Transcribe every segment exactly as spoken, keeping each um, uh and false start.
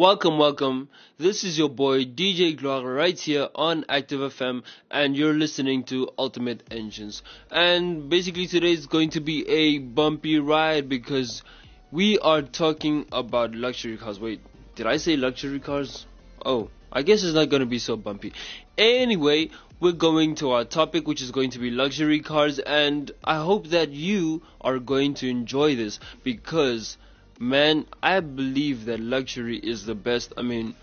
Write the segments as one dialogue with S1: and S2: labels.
S1: Welcome, welcome. This is your boy D J Glock right here on Active F M, and you're listening to Ultimate Engines. And basically today is going to be a bumpy ride because we are talking about luxury cars. Wait, did I say luxury cars? Oh, I guess it's not going to be so bumpy. Anyway, we're going to our topic, which is going to be luxury cars, and I hope that you are going to enjoy this because, man, I believe that luxury is the best. I mean,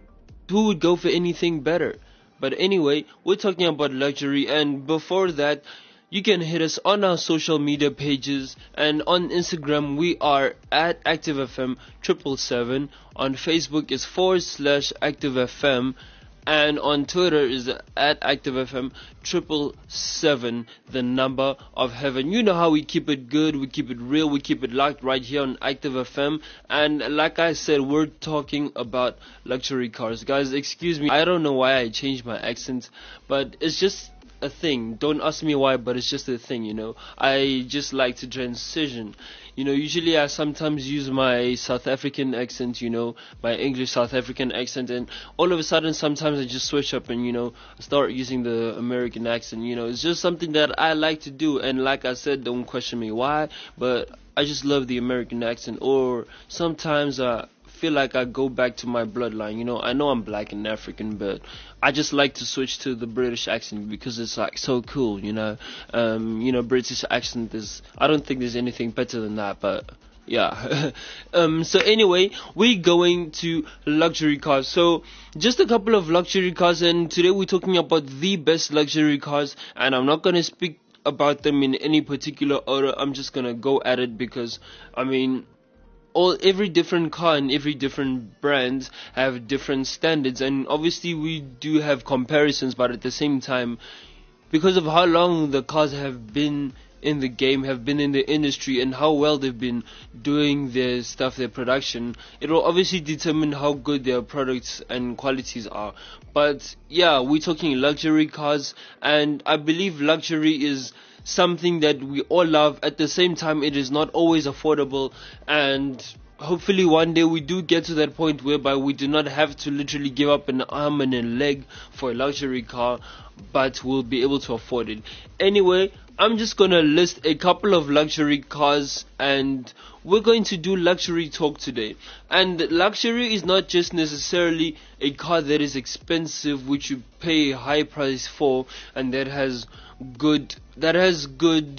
S1: who would go for anything better? But anyway, we're talking about luxury, and before that, you can hit us on our social media pages, and on Instagram we are at ActiveFM triple seven. On Facebook is forward slash ActiveFM, and on Twitter is at ActiveFM triple seven, the number of heaven. You know how we keep it good, we keep it real, we keep it locked right here on ActiveFM. And like I said, we're talking about luxury cars. Guys, excuse me, I don't know why I changed my accent, but it's just a thing. Don't ask me why, but it's just a thing, you know. I just like to transition. You know, usually I sometimes use my South African accent, you know, my English South African accent, and all of a sudden sometimes I just switch up and, you know, start using the American accent. You know, it's just something that I like to do, and like I said, don't question me why, but I just love the American accent. Or sometimes I feel like I go back to my bloodline. You know, I know I'm black and African, but I just like to switch to the British accent because it's like so cool, you know. Um, you know, British accent is, I don't think there's anything better than that, but yeah. um, so anyway, we're going to luxury cars. So just a couple of luxury cars, and today we're talking about the best luxury cars, and I'm not going to speak about them in any particular order. I'm just going to go at it because, I mean, all every different car and every different brand have different standards, and obviously we do have comparisons, but at the same time, because of how long the cars have been in the game, have been in the industry, and how well they've been doing their stuff, their production, it will obviously determine how good their products and qualities are. But yeah, we're talking luxury cars, and I believe luxury is something that we all love. At the same time, it is not always affordable, and hopefully one day we do get to that point whereby we do not have to literally give up an arm and a leg for a luxury car, but we'll be able to afford it. Anyway, I'm just gonna list a couple of luxury cars, and we're going to do luxury talk today. And luxury is not just necessarily a car that is expensive, which you pay a high price for, and that has good that has good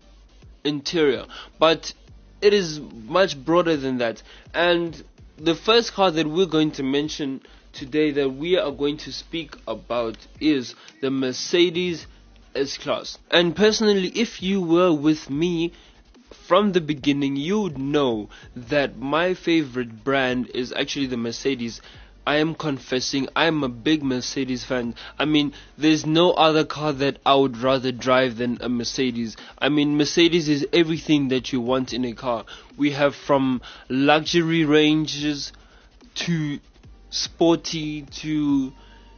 S1: interior, but it is much broader than that. And the first car that we're going to mention today, that we are going to speak about, is the Mercedes S-Class. And personally, if you were with me from the beginning, you would know that my favorite brand is actually the Mercedes. I am confessing, I'm a big Mercedes fan. I mean, there's no other car that I would rather drive than a Mercedes. I mean, Mercedes is everything that you want in a car. We have from luxury ranges to sporty to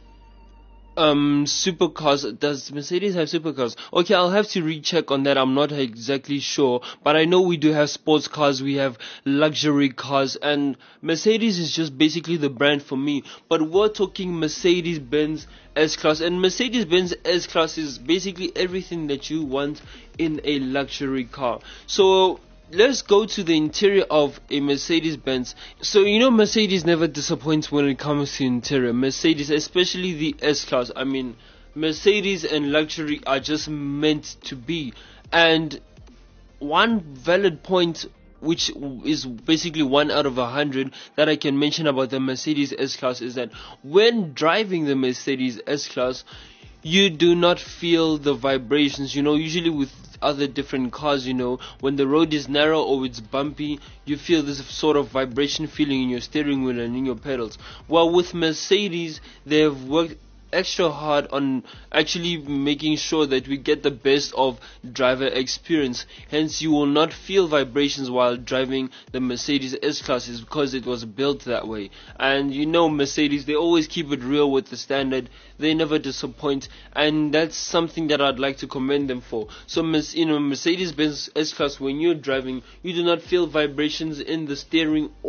S1: um supercars. Does Mercedes have supercars? Okay, I'll have to recheck on that. I'm not exactly sure, but I know we do have sports cars, we have luxury cars, and Mercedes is just basically the brand for me. But we're talking Mercedes-Benz S-Class, and Mercedes-Benz S-Class is basically everything that you want in a luxury car. So let's go to the interior of a Mercedes-Benz. So, you know, Mercedes never disappoints when it comes to interior. Mercedes, especially the S-Class. I mean, Mercedes and luxury are just meant to be. And one valid point, which is basically one out of a hundred, that I can mention about the Mercedes S-Class is that when driving the Mercedes S-Class, you do not feel the vibrations. You know, usually with other different cars, you know, when the road is narrow or it's bumpy, you feel this sort of vibration feeling in your steering wheel and in your pedals. Well, with Mercedes, they have worked extra hard on actually making sure that we get the best of driver experience. Hence, you will not feel vibrations while driving the Mercedes S-Class, is because it was built that way. And you know, Mercedes, they always keep it real with the standard. They never disappoint, and that's something that I'd like to commend them for. So, you know, Mercedes-Benz S-Class, when you're driving, you do not feel vibrations in the steering or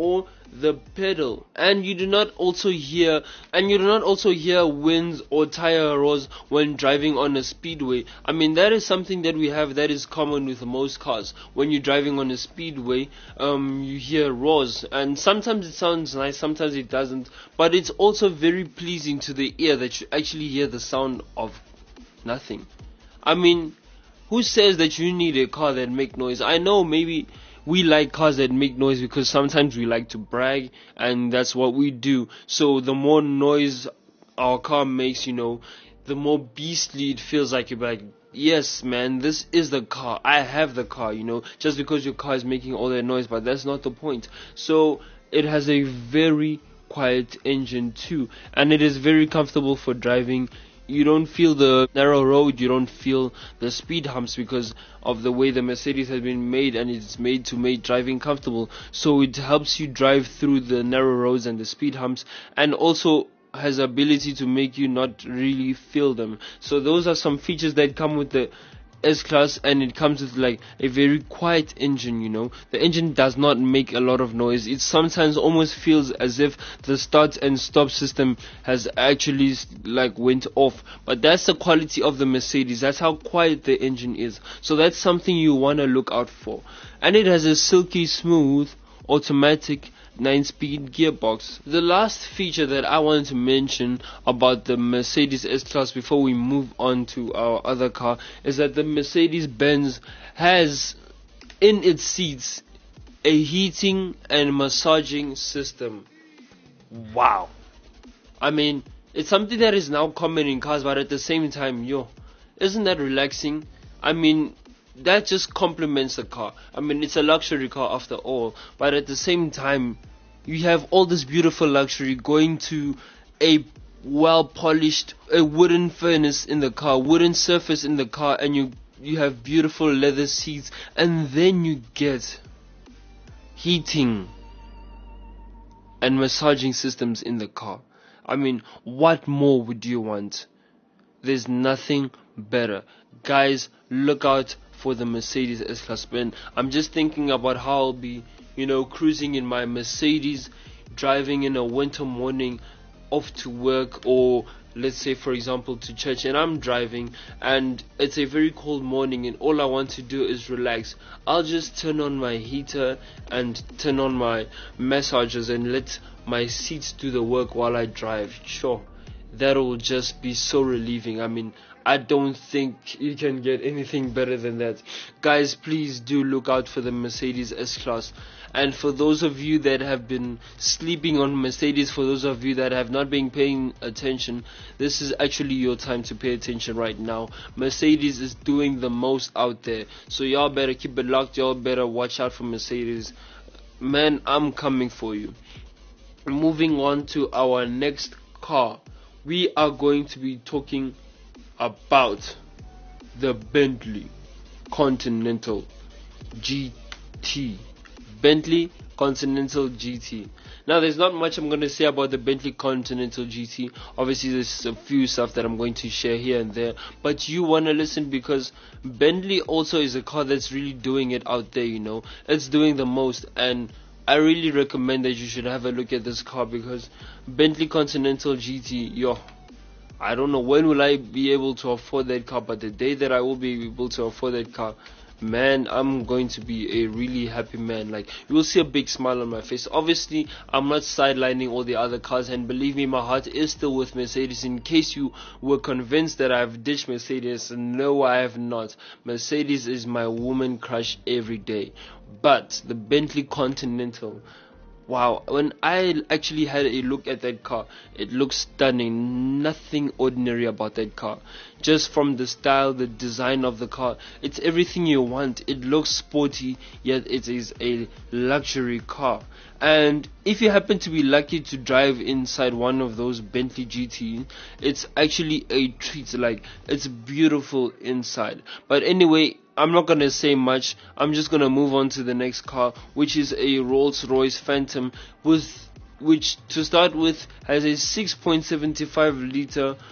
S1: the pedal, and you do not also hear and you do not also hear winds or tire roars when driving on a speedway. I mean, that is something that we have that is common with most cars. When you're driving on a speedway, um you hear roars, and sometimes it sounds nice, sometimes it doesn't, but it's also very pleasing to the ear that you actually hear the sound of nothing. I mean, who says that you need a car that make noise? I know maybe we like cars that make noise because sometimes we like to brag, and that's what we do. So the more noise our car makes, you know, the more beastly it feels. Like you're like, yes man, this is the car, I have the car, you know, just because your car is making all that noise. But that's not the point. So it has a very quiet engine too, and it is very comfortable for driving. You don't feel the narrow road, you don't feel the speed humps because of the way the Mercedes has been made, and it's made to make driving comfortable. So it helps you drive through the narrow roads and the speed humps, and also has the ability to make you not really feel them. So those are some features that come with the S-Class, and it comes with like a very quiet engine, you know. The engine does not make a lot of noise. It sometimes almost feels as if the start and stop system has actually like went off, but that's the quality of the Mercedes. That's how quiet the engine is. So that's something you want to look out for. And it has a silky smooth automatic nine speed gearbox. The last feature that I wanted to mention about the Mercedes S-Class before we move on to our other car is that the Mercedes-Benz has in its seats a heating and massaging system. Wow. I mean, it's something that is now common in cars, but at the same time, yo, isn't that relaxing? I mean, that just complements the car. I mean, it's a luxury car after all, but at the same time, you have all this beautiful luxury going to a well polished, a wooden furnace in the car, wooden surface in the car, and you you have beautiful leather seats, and then you get heating and massaging systems in the car. I mean, what more would you want? There's nothing better. Guys, look out for the Mercedes S-Class. I'm just thinking about how I'll be, you know, cruising in my Mercedes, driving in a winter morning off to work, or let's say for example to church, and I'm driving and it's a very cold morning and all I want to do is relax. I'll just turn on my heater and turn on my massagers and let my seats do the work while I drive. Sure, that'll just be so relieving. I mean, I don't think you can get anything better than that. Guys, please do look out for the Mercedes S-Class. And for those of you that have been sleeping on Mercedes, for those of you that have not been paying attention, this is actually your time to pay attention right now. Mercedes is doing the most out there. So y'all better keep it locked. Y'all better watch out for Mercedes. Man, I'm coming for you. Moving on to our next car. We are going to be talking about the Bentley Continental G T. Bentley Continental G T. Now, there's not much I'm going to say about the Bentley Continental G T. Obviously, there's a few stuff that I'm going to share here and there, but you want to listen because Bentley also is a car that's really doing it out there, you know. It's doing the most, and I really recommend that you should have a look at this car because Bentley Continental G T, yo, I don't know when will I be able to afford that car, but the day that I will be able to afford that car, man, I'm going to be a really happy man. Like, you will see a big smile on my face. Obviously, I'm not sidelining all the other cars, and believe me, my heart is still with Mercedes. In case you were convinced that I've ditched Mercedes, no, I have not. Mercedes is my woman crush every day. But the Bentley Continental, wow, when I actually had a look at that car, it looks stunning. Nothing ordinary about that car. Just from the style, the design of the car, it's everything you want. It looks sporty, yet it is a luxury car. And if you happen to be lucky to drive inside one of those Bentley G T, it's actually a treat. Like, it's beautiful inside. But anyway, I'm not going to say much. I'm just going to move on to the next car, which is a Rolls-Royce Phantom, with which, to start with, has a six point seven five liter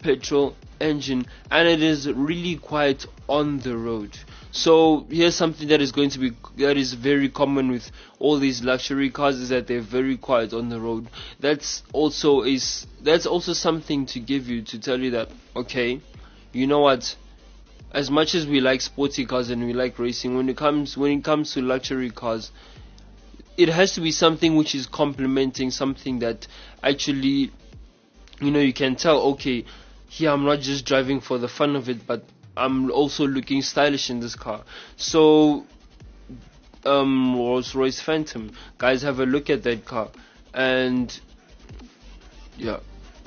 S1: petrol engine, and it is really quiet on the road. So here's something that is going to be that is very common with all these luxury cars, is that they're very quiet on the road. That's also is that's also something to give you to tell you that, okay, you know what, as much as we like sporty cars and we like racing, when it comes when it comes to luxury cars, it has to be something which is complementing something that actually, you know, you can tell, okay, here I'm not just driving for the fun of it, but I'm also looking stylish in this car. So um Rolls-Royce Phantom, guys, have a look at that car. And yeah,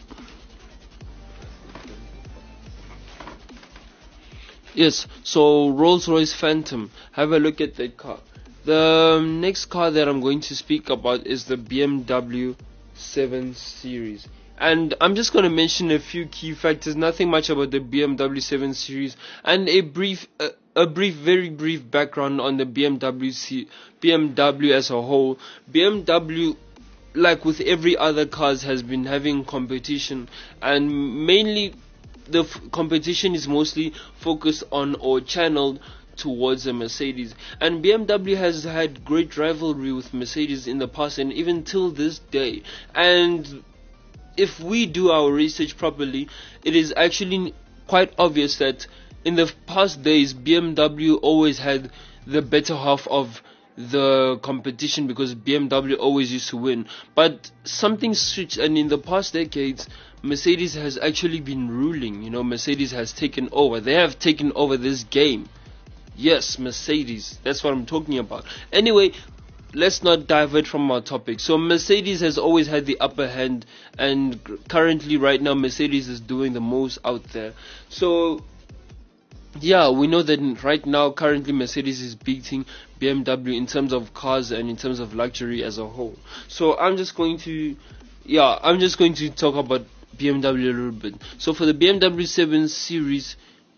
S1: yes, so Rolls-Royce Phantom, have a look at that car. The next car that I'm going to speak about is the B M W seven Series. And I'm just going to mention a few key factors, nothing much about the B M W seven Series, and a brief, uh, a brief, very brief background on the B M W, C- B M W as a whole. B M W, like with every other cars, has been having competition, and mainly the f- competition is mostly focused on or channeled towards a Mercedes. And B M W has had great rivalry with Mercedes in the past and even till this day. And if we do our research properly, it is actually quite obvious that in the past days, B M W always had the better half of the competition, because B M W always used to win. But something switched, and in the past decades, Mercedes has actually been ruling. You know, Mercedes has taken over. They have taken over this game. Yes, Mercedes. That's what I'm talking about. Anyway, let's not divert from our topic. So Mercedes has always had the upper hand, and currently right now Mercedes is doing the most out there. So yeah, we know that right now currently Mercedes is beating B M W in terms of cars and in terms of luxury as a whole. So I'm just going to yeah, I'm just going to talk about B M W a little bit. So for the B M W seven Series,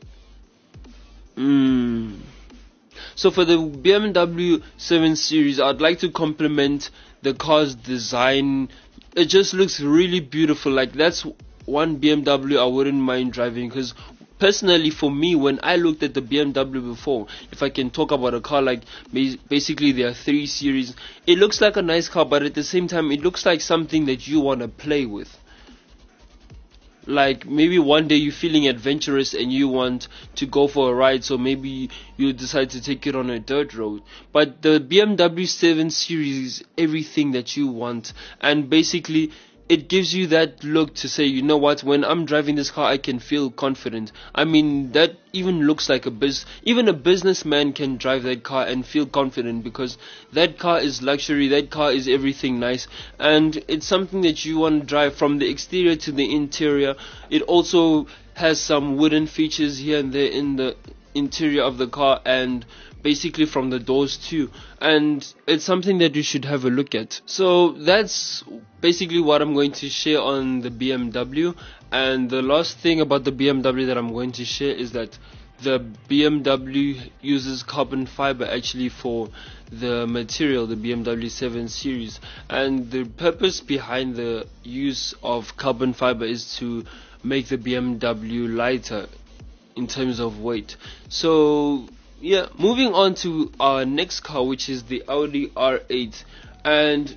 S1: mm, So for the B M W seven Series, I'd like to compliment the car's design. It just looks really beautiful. Like, that's one B M W I wouldn't mind driving, because personally for me, when I looked at the B M W before, if I can talk about a car like basically their three Series, it looks like a nice car, but at the same time it looks like something that you want to play with. Like, maybe one day you're feeling adventurous and you want to go for a ride, so maybe you decide to take it on a dirt road. But the B M W seven Series is everything that you want, and basically it gives you that look to say, you know what, when I'm driving this car I can feel confident. I mean, that even looks like a biz even a businessman can drive that car and feel confident, because that car is luxury, that car is everything nice, and it's something that you want to drive from the exterior to the interior. It also has some wooden features here and there in the interior of the car, and basically from the doors too, and it's something that you should have a look at. So that's basically what I'm going to share on the B M W. And the last thing about the B M W that I'm going to share is that the B M W uses carbon fiber actually for the material, the B M W seven Series, and the purpose behind the use of carbon fiber is to make the B M W lighter in terms of weight. So yeah, moving on to our next car, which is the Audi R eight, and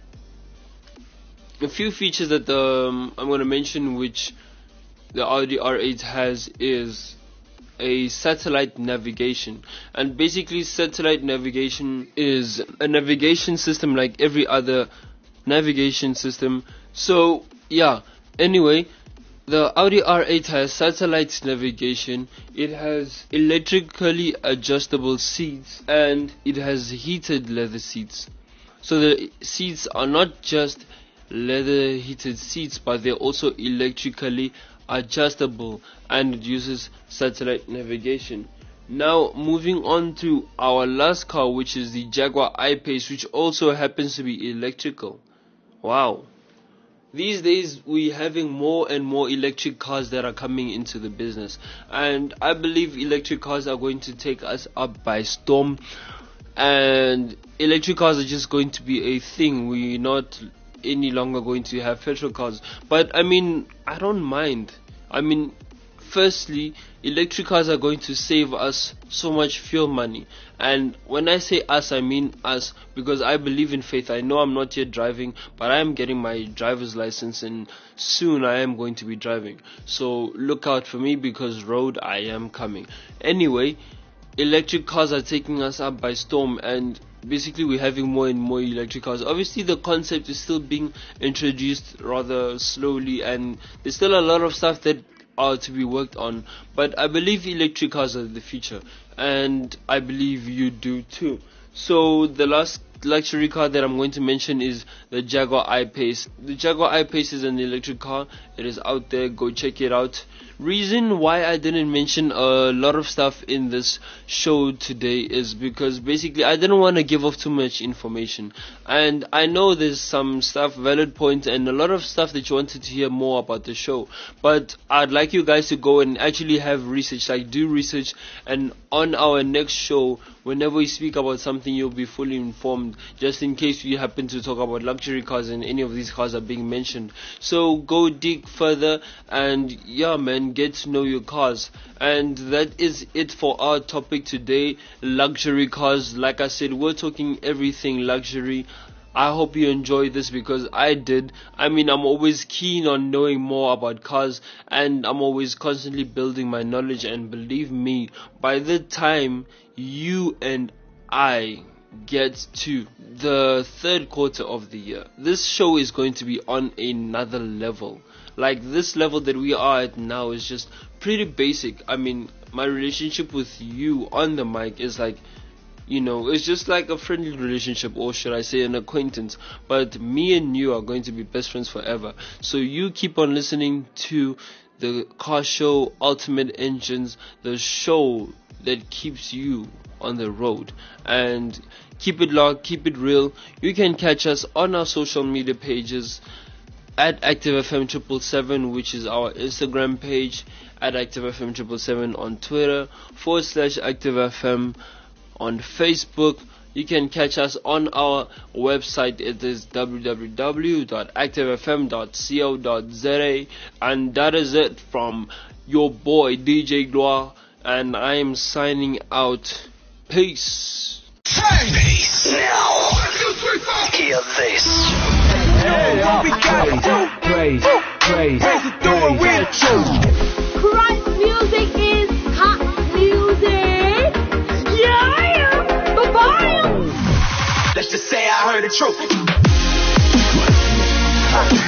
S1: a few features that um, I'm going to mention which the Audi R eight has is a satellite navigation. And basically satellite navigation is a navigation system like every other navigation system. So yeah, anyway, the Audi R eight has satellite navigation, it has electrically adjustable seats, and it has heated leather seats. So the seats are not just leather heated seats, but they're also electrically adjustable, and it uses satellite navigation. Now moving on to our last car, which is the Jaguar I-Pace, which also happens to be electrical. Wow. These days we're having more and more electric cars that are coming into the business, and I believe electric cars are going to take us up by storm, and electric cars are just going to be a thing. We're not any longer going to have petrol cars. But I mean, I don't mind. I mean, firstly, electric cars are going to save us so much fuel money. And when I say us, I mean us, because I believe in faith. I know I'm not yet driving, but I am getting my driver's license, and soon I am going to be driving. So look out for me, because road I am coming. Anyway, electric cars are taking us up by storm, and basically we're having more and more electric cars. Obviously the concept is still being introduced rather slowly, and there's still a lot of stuff that are to be worked on, but I believe electric cars are the future, and I believe you do too. So the last luxury car that I'm going to mention is the Jaguar I-Pace. The Jaguar I-Pace is an electric car. It is out there, go check it out. Reason why I didn't mention a lot of stuff in this show today is because basically I didn't want to give off too much information, and I know there's some stuff, valid points, and a lot of stuff that you wanted to hear more about the show, but I'd like you guys to go and actually have research, like do research, and on our next show, whenever we speak about something, you'll be fully informed, just in case we happen to talk about luxury cars and any of these cars are being mentioned. So go dig further, and yeah man, get to know your cars. And that is it for our topic today, luxury cars. Like I said, we're talking everything luxury. I hope you enjoyed this, because I did. I mean, I'm always keen on knowing more about cars, and I'm always constantly building my knowledge, and believe me, by the time you and I get to the third quarter of the year, this show is going to be on another level. Like, this level that we are at now is just pretty basic. I mean, my relationship with you on the mic is like, you know, it's just like a friendly relationship, or should I say an acquaintance. But me and you are going to be best friends forever. So you keep on listening to the car show, Ultimate Engines, the show that keeps you on the road. And keep it locked, keep it real. You can catch us on our social media pages at Active F M triple seven, which is our Instagram page, at Active F M triple seven on Twitter, forward slash Active F M on Facebook. You can catch us on our website. It is w w w dot active f m dot co dot z a, and that is it from your boy D J Gloire, and I am signing out. Peace.
S2: Peace. Now, hear this.
S3: Hey, what we gotta do? Praise, praise, praise it through and we're true.
S4: Christ music is hot music. Yeah, bye-bye.
S2: Let's just say I heard the truth.